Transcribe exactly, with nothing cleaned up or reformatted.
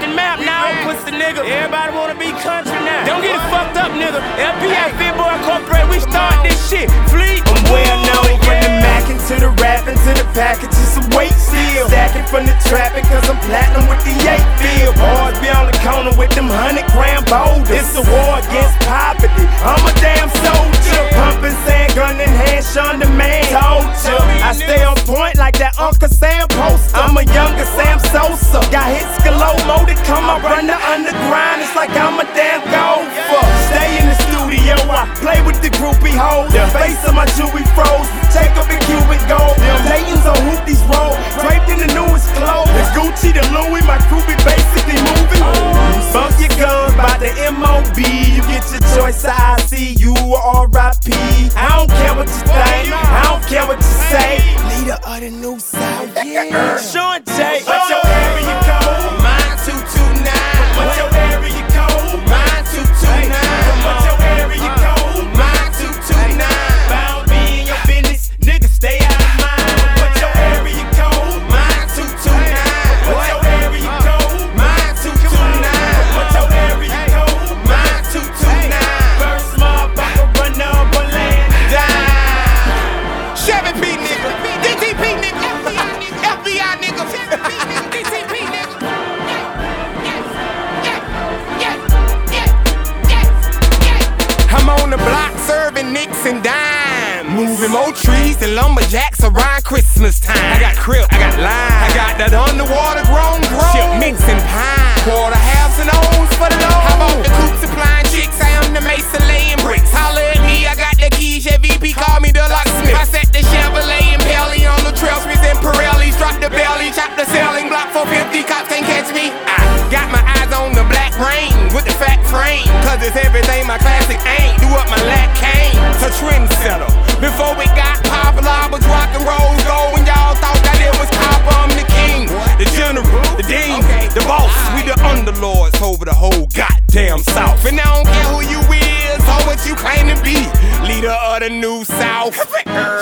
fucking map now, pussy nigga. Everybody wanna be country now. Don't get it fucked up, nigga. L P I, Fit Boy Incorporated, we start this shit. Fleet. I'm well known from the mackin' to the rapping to the packages of weight still. Stacking from the trapping cause I'm platinum with the eight feel. Boys be on the corner with them hundred gram boulders. It's a war against poverty. I'm a damn soldier. Pumping sand, gun in hand, Sean the man. Told ya, I stay on point like that Uncle Sam poster. I'm a younger Sam Sosa. Got hits galore, more to come. I run the underground. It's like I'm a damn gopher. Stay in the studio, I play with the groupie hoes. The face of my jewelry froze. Take up in cubic gold. Dayton's on Hoopty's roll. Draped in the newest clothes. The Gucci, the Louis, my crew be basically moving. Bump your guns by the M O B. You get your choice, I C U or R I P. I don't care what you think, I don't care what you say. Leader of the New South, yeah. Sean J. What's your area code? Mine two two nine. What's your area code? Mine two two nine. What's your area code? Mine two two nine. Bound be in your business, nigga, stay out of mine. What's your area code? Mine two two nine. What's your area code? Mine two two nine. What's your area code? Mine two two nine. First motherfucker run up on land down. Chevy P nigga, D T P nigga, F B I nigga, D T P nigga. I'm on the block serving nicks and dimes, moving more trees than lumberjacks around Christmas time. I got crib, I got lime, I got that underwater grown grown ship mixing pine, quarter halves and O's for the low. How about the coupe supplying chicks? I am the Mason laying bricks. Holla at me, I got the keys. Chevy P call me the locksmith. I set the Chevrolet and Pelly on the trail streets and Pirellis. Drop the belly, chop the selling block for fifty. Cops can't catch me. I got my eyes on the black rain with the fat frame, cause it's everything my classic ain't. Do up my lack cane. It's a trendsetter. Before we got popular, I was rock and roll gold when y'all thought that it was copper. I'm the king, the general, the dean, the boss. We the underlords over the whole goddamn South. And I don't care who you is or what you claim to be. Leader of the New South.